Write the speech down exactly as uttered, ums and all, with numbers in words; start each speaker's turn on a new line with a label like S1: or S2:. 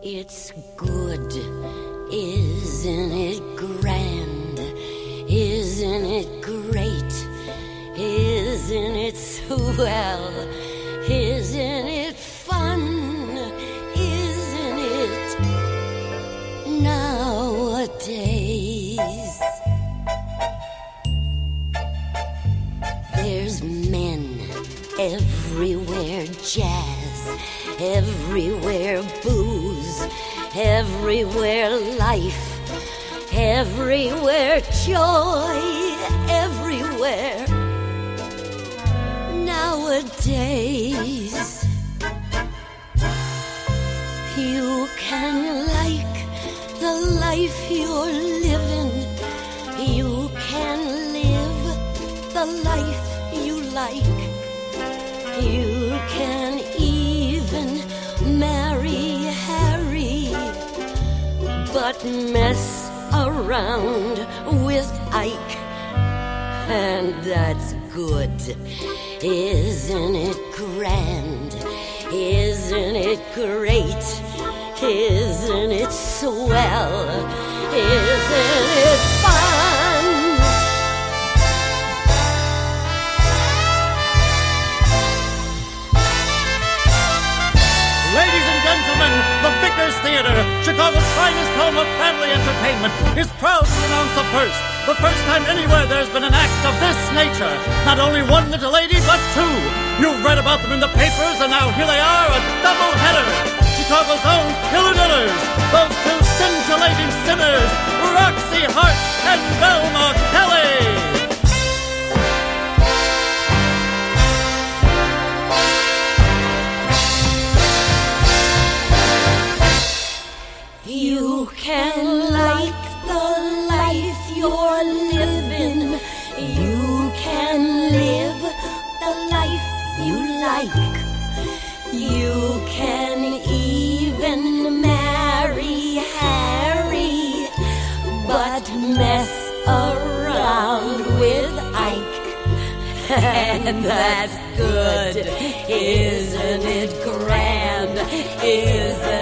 S1: It's good, isn't it grand? Isn't it great? Isn't it swell? Isn't it fun? Isn't it nowadays? There's men everywhere, jazz everywhere, booze everywhere, life everywhere, joy everywhere nowadays. You can like the life you're living. You can live the life you like. You can even marry Harry, but mess around with Ike, and that's good. Isn't it grand? Isn't it great? Isn't it swell? Isn't it fun?
S2: Ladies and gentlemen, the Vickers Theater, Chicago's finest home of family entertainment, is proud to announce the first, the first time anywhere there's been an act of this nature. Not only one little lady, but two. You've read about them in the papers, and now here they are, a double-header. Chicago's own Killer Dillers, those two scintillating sinners, Roxy Hart and Velma Kelly.
S1: You can like the life you're living. You can live the life you like. You can even marry Harry, but mess around with Ike, and that's good. Isn't it grand? Isn't